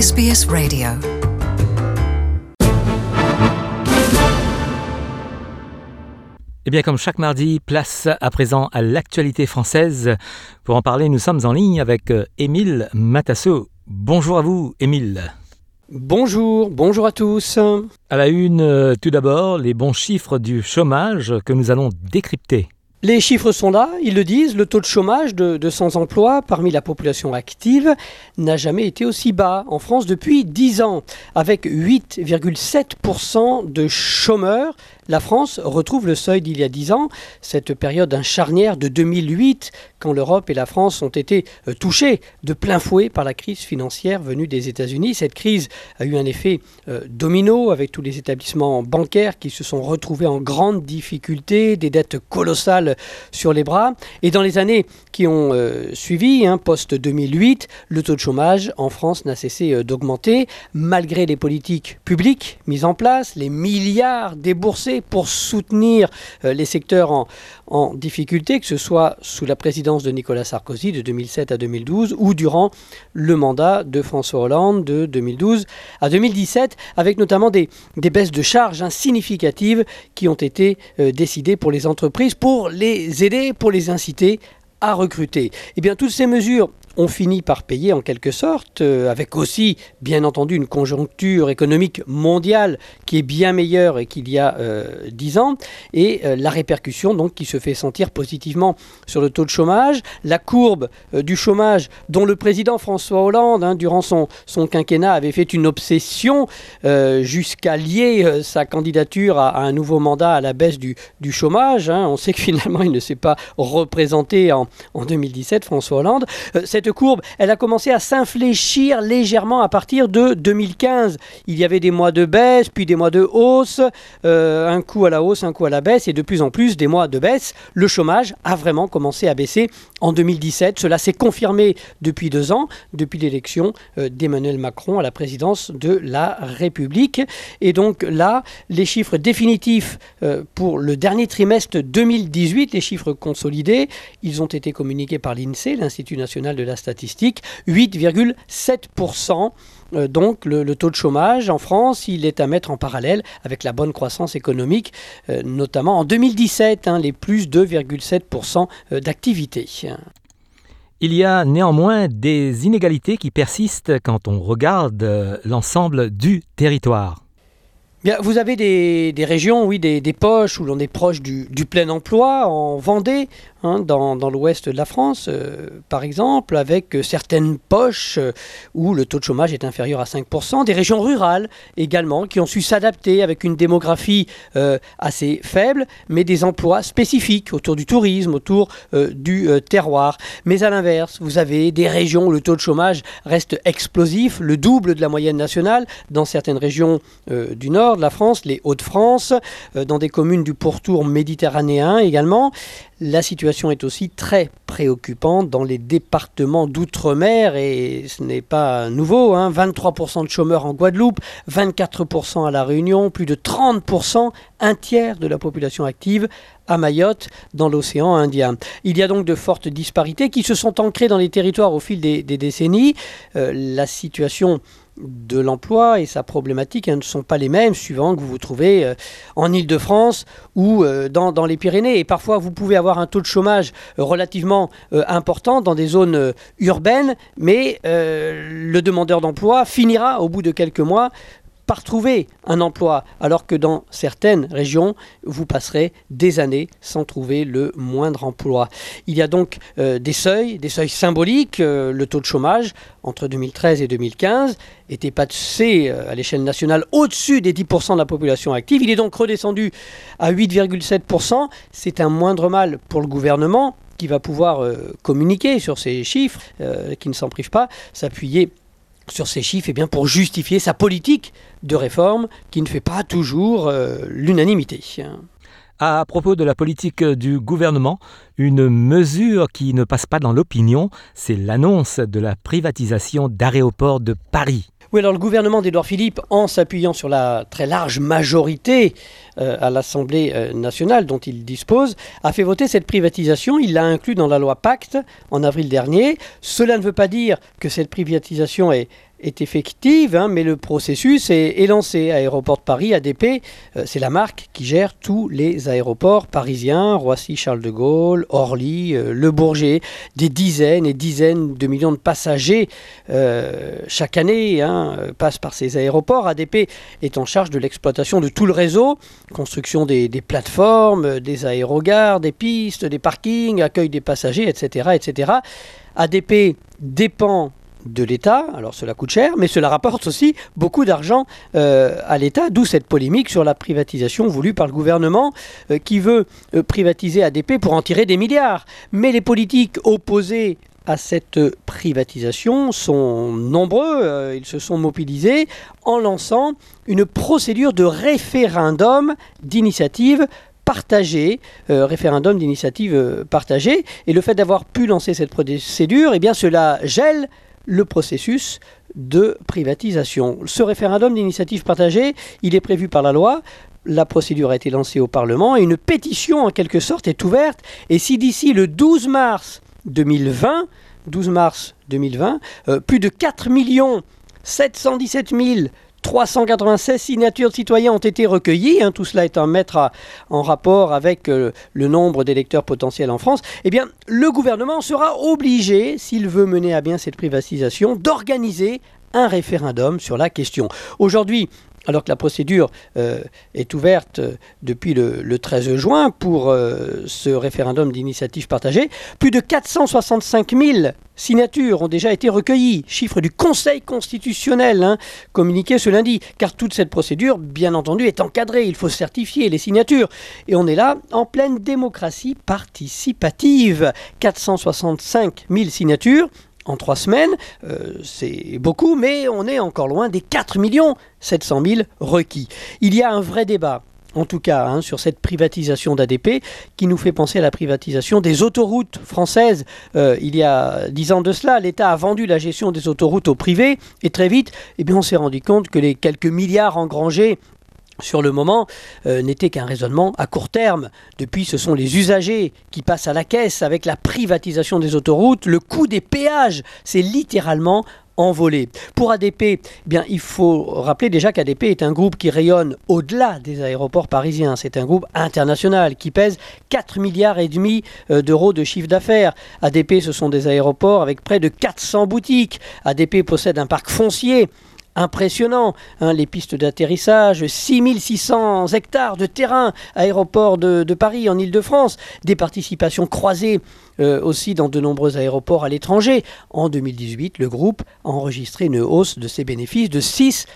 SBS Radio. Eh bien, comme chaque mardi, place à présent à l'actualité française. Pour en parler, nous sommes en ligne avec Émile Matasso. Bonjour à vous, Émile. Bonjour à tous. À la une, tout d'abord, les bons chiffres du chômage que nous allons décrypter. Les chiffres sont là, ils le disent, le taux de chômage de sans-emploi parmi la population active n'a jamais été aussi bas en France depuis 10 ans. Avec 8,7% de chômeurs, la France retrouve le seuil d'il y a 10 ans, cette période charnière de 2008, quand l'Europe et la France ont été touchées de plein fouet par la crise financière venue des États-Unis. Cette crise a eu un effet domino avec tous les établissements bancaires qui se sont retrouvés en grande difficulté, des dettes colossales sur les bras. Et dans les années qui ont suivi, post-2008, le taux de chômage en France n'a cessé d'augmenter, malgré les politiques publiques mises en place, les milliards déboursés pour soutenir les secteurs en difficulté, que ce soit sous la présidence de Nicolas Sarkozy de 2007 à 2012 ou durant le mandat de François Hollande de 2012 à 2017, avec notamment des baisses de charges significatives qui ont été décidées pour les entreprises, pour les aider, pour les inciter à recruter. Eh bien, toutes ces mesures ont fini par payer en quelque sorte, avec aussi, bien entendu, une conjoncture économique mondiale qui est bien meilleure qu'il y a 10 ans, et la répercussion donc qui se fait sentir positivement sur le taux de chômage. La courbe du chômage dont le président François Hollande, durant son quinquennat, avait fait une obsession jusqu'à lier sa candidature à un nouveau mandat à la baisse du chômage. On sait que finalement il ne s'est pas représenté en 2017, François Hollande. Cette courbe, elle a commencé à s'infléchir légèrement à partir de 2015. Il y avait des mois de baisse, puis des mois de hausse, un coup à la hausse, un coup à la baisse, et de plus en plus des mois de baisse. Le chômage a vraiment commencé à baisser en 2017. Cela s'est confirmé depuis 2 ans, depuis l'élection d'Emmanuel Macron à la présidence de la République. Et donc là, les chiffres définitifs pour le dernier trimestre 2018, les chiffres consolidés, ils ont été communiqués par l'INSEE, l'Institut national de la statistique, 8,7%. Donc le taux de chômage en France, il est à mettre en parallèle avec la bonne croissance économique, notamment en 2017, les plus 2,7% d'activité. Il y a néanmoins des inégalités qui persistent quand on regarde l'ensemble du territoire. Bien, vous avez des régions, des poches où l'on est proche du plein emploi, en Vendée, dans l'ouest de la France, par exemple, avec certaines poches où le taux de chômage est inférieur à 5%, des régions rurales également qui ont su s'adapter avec une démographie assez faible, mais des emplois spécifiques autour du tourisme, autour du terroir. Mais à l'inverse, vous avez des régions où le taux de chômage reste explosif, le double de la moyenne nationale, dans certaines régions du nord de la France, les Hauts-de-France, dans des communes du pourtour méditerranéen également. La situation est aussi très préoccupante dans les départements d'outre-mer, et ce n'est pas nouveau, 23% de chômeurs en Guadeloupe, 24% à La Réunion, plus de 30%, un tiers de la population active à Mayotte, dans l'océan Indien. Il y a donc de fortes disparités qui se sont ancrées dans les territoires au fil des décennies. La situation de l'emploi et sa problématique ne sont pas les mêmes suivant que vous vous trouvez en Île-de-France ou dans les Pyrénées. Et parfois, vous pouvez avoir un taux de chômage relativement important dans des zones urbaines, mais le demandeur d'emploi finira au bout de quelques mois par trouver un emploi, alors que dans certaines régions, vous passerez des années sans trouver le moindre emploi. Il y a donc des seuils symboliques. Le taux de chômage, entre 2013 et 2015, était passé à l'échelle nationale au-dessus des 10% de la population active. Il est donc redescendu à 8,7%. C'est un moindre mal pour le gouvernement, qui va pouvoir communiquer sur ces chiffres, qui ne s'en prive pas, s'appuyer sur ces chiffres pour justifier sa politique de réforme qui ne fait pas toujours l'unanimité. À propos de la politique du gouvernement, une mesure qui ne passe pas dans l'opinion, c'est l'annonce de la privatisation d'Aéroports de Paris. Oui, alors le gouvernement d'Édouard Philippe, en s'appuyant sur la très large majorité à l'Assemblée nationale dont il dispose, a fait voter cette privatisation. Il l'a inclus dans la loi Pacte en avril dernier. Cela ne veut pas dire que cette privatisation est est effective, mais le processus est lancé. Aéroport de Paris, ADP, c'est la marque qui gère tous les aéroports parisiens, Roissy-Charles de Gaulle, Orly, Le Bourget. Des dizaines et dizaines de millions de passagers chaque année passent par ces aéroports. ADP est en charge de l'exploitation de tout le réseau, construction des plateformes, des aérogares, des pistes, des parkings, accueil des passagers, etc., etc. ADP dépend de l'État, alors cela coûte cher, mais cela rapporte aussi beaucoup d'argent à l'État, d'où cette polémique sur la privatisation voulue par le gouvernement qui veut privatiser ADP pour en tirer des milliards. Mais les politiques opposés à cette privatisation sont nombreux, ils se sont mobilisés en lançant une procédure de référendum d'initiative partagée, référendum d'initiative partagée, et le fait d'avoir pu lancer cette procédure, cela gèle le processus de privatisation. Ce référendum d'initiative partagée, il est prévu par la loi. La procédure a été lancée au Parlement et une pétition en quelque sorte est ouverte. Et si d'ici le 12 mars 2020, plus de 4 717 396 signatures de citoyens ont été recueillies, tout cela est à mettre en rapport avec le nombre d'électeurs potentiels en France, le gouvernement sera obligé, s'il veut mener à bien cette privatisation, d'organiser un référendum sur la question. Aujourd'hui, alors que la procédure est ouverte depuis le 13 juin pour ce référendum d'initiative partagée, plus de 465 000 signatures ont déjà été recueillies, chiffre du Conseil constitutionnel communiqué ce lundi, car toute cette procédure, bien entendu, est encadrée, il faut certifier les signatures. Et on est là en pleine démocratie participative. 465 000 signatures en 3 semaines, c'est beaucoup, mais on est encore loin des 4 700 000 requis. Il y a un vrai débat, en tout cas, sur cette privatisation d'ADP, qui nous fait penser à la privatisation des autoroutes françaises. Il y a 10 ans de cela, l'État a vendu la gestion des autoroutes au privé, et très vite, on s'est rendu compte que les quelques milliards engrangés sur le moment, n'était qu'un raisonnement à court terme. Depuis, ce sont les usagers qui passent à la caisse avec la privatisation des autoroutes. Le coût des péages s'est littéralement envolé. Pour ADP, il faut rappeler déjà qu'ADP est un groupe qui rayonne au-delà des aéroports parisiens. C'est un groupe international qui pèse 4,5 milliards d'euros de chiffre d'affaires. ADP, ce sont des aéroports avec près de 400 boutiques. ADP possède un parc foncier impressionnant, les pistes d'atterrissage, 6600 hectares de terrain, aéroport de Paris en Île-de-France, des participations croisées aussi dans de nombreux aéroports à l'étranger. En 2018, le groupe a enregistré une hausse de ses bénéfices de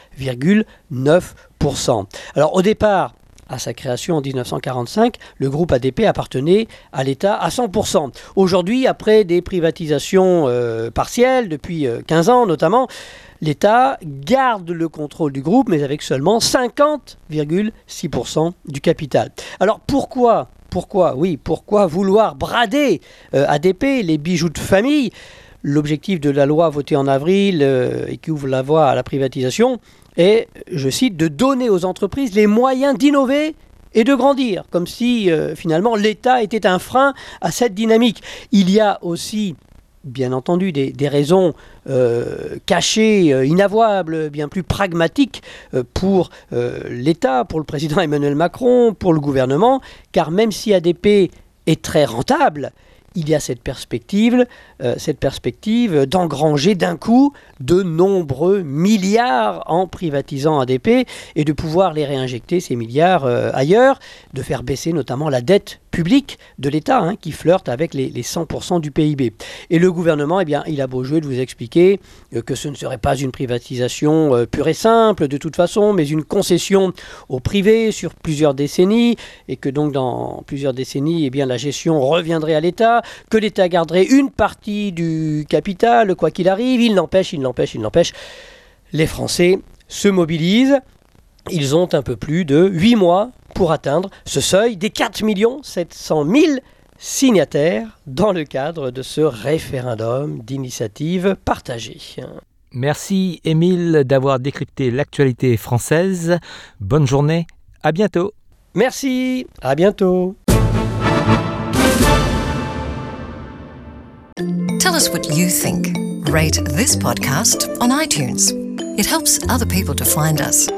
6,9%. Alors au départ, à sa création en 1945, le groupe ADP appartenait à l'État à 100%. Aujourd'hui, après des privatisations partielles, depuis 15 ans notamment, l'État garde le contrôle du groupe, mais avec seulement 50,6% du capital. Alors pourquoi vouloir brader ADP, les bijoux de famille ? L'objectif de la loi votée en avril et qui ouvre la voie à la privatisation est, je cite, de donner aux entreprises les moyens d'innover et de grandir, comme si finalement l'État était un frein à cette dynamique. Il y a aussi, bien entendu, des raisons cachées, inavouables, bien plus pragmatiques pour l'État, pour le président Emmanuel Macron, pour le gouvernement, car même si ADP est très rentable, il y a cette perspective d'engranger d'un coup de nombreux milliards en privatisant ADP et de pouvoir les réinjecter, ces milliards, ailleurs, de faire baisser notamment la dette publique de l'État qui flirte avec les 100% du PIB. Et le gouvernement, il a beau jouer de vous expliquer que ce ne serait pas une privatisation pure et simple de toute façon, mais une concession au privé sur plusieurs décennies, et que donc dans plusieurs décennies, la gestion reviendrait à l'État, que l'État garderait une partie du capital, quoi qu'il arrive. Il n'empêche, les Français se mobilisent. Ils ont un peu plus de 8 mois pour atteindre ce seuil des 4 700 000 signataires dans le cadre de ce référendum d'initiative partagée. Merci Émile d'avoir décrypté l'actualité française. Bonne journée, à bientôt. Merci, à bientôt. Tell us what you think. rate this podcast on iTunes. It helps other people to find us.